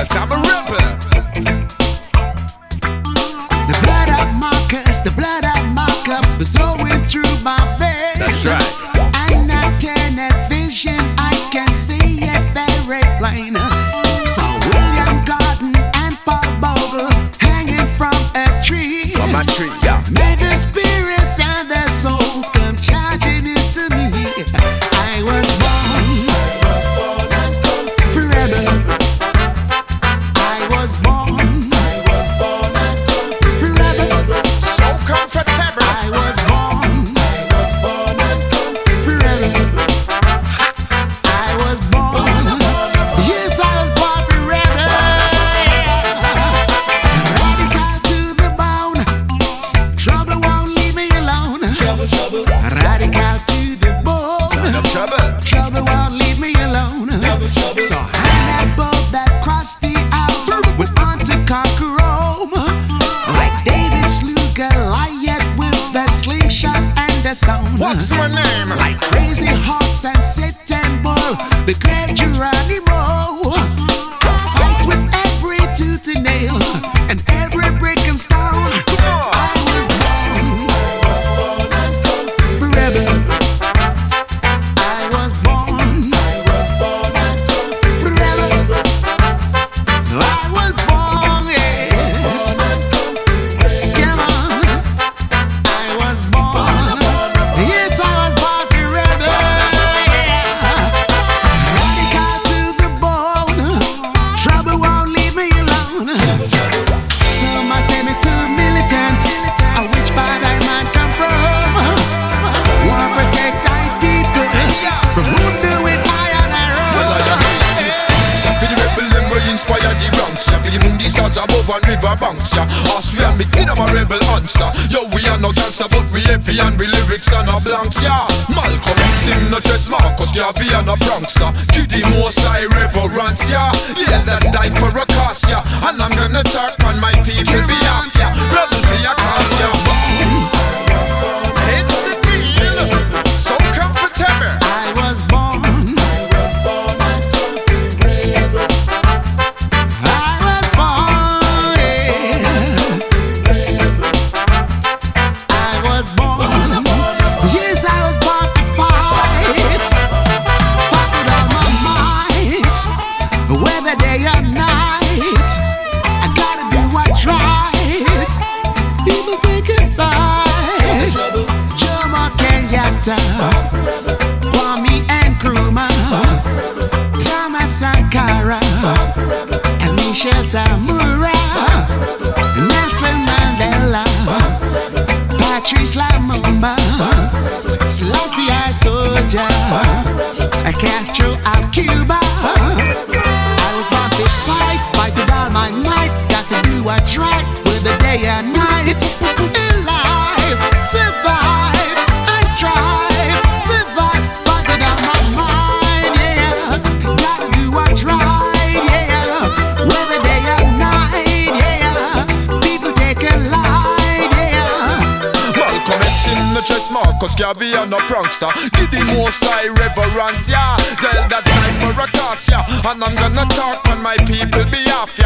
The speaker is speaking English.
'cause I'm a rebel. The blood of Marcus, the blood of Malcolm was flowing through my veins. That's right. And that tenet vision, I can see it very plain. So William Gordon and Paul Bogle hanging from a tree. From my tree, yeah. May the spirits and their souls come charging into me. I was born forever. I was born forever. So comfortable. I was born forever. I was born. Yes, I was born forever. Radical to the bone. Trouble won't leave me alone. Radical to the bone. No trouble. Trouble won't leave me alone. So hang that boat that crossed the Alps went on to conquer Rome. Like David slew Goliath with the slingshot and the stone. What's my name? Like crazy horse and Satan bull, the great Geronimo. Fight with every tooth and nail and every brick and stone. Come on. I was born forever. I was born forever. I was born, yes. Come on. I was born. Yes, I was born forever. Radical to the bone. Trouble won't leave me alone. Some might say me too militant. Which part I might come from? Want protect our people from who do it high on our own. For the rebel them we inspire the ranks, yeah. For the moon the stars above and river banks, yeah. Us we are making them a rebel answer. Yo, we are no gangster, but we heavy and we lyrics and a blanks, yeah. Malcolm X him no just Marcus Garvey and a prankster. Give the most high reverence, yeah. Yeah, that's die for a cause, yeah. And I'm gonna talk on my people behalf, yeah. Rebel for your cause, yeah. It's a deal, so comfortable. I was born. I was born. I was born. Yes, I was born to fight. Fight with all my might. Whether day or night, I gotta do what's right. People take it right. Jomo Kenyatta, Kwame Nkrumah, Thomas Sankara, and Michelle Samura, Nelson Mandela, Patrice Lumumba, Selassie I Soldier, Castro of Cuba. I was born to fight, fight with all my might. Got to do what's right with the day and night. Alive, survive, I strive, survive, fight with all my mind, yeah. Got to do what's right, yeah. With the day and night, yeah. People take a line, yeah. Malcolm X in the chest, Marcus Garvey and a prankster. Give the most high reverence, yeah. Tell that's life for a cause, yeah. And I'm gonna talk on my people behalf, yeah.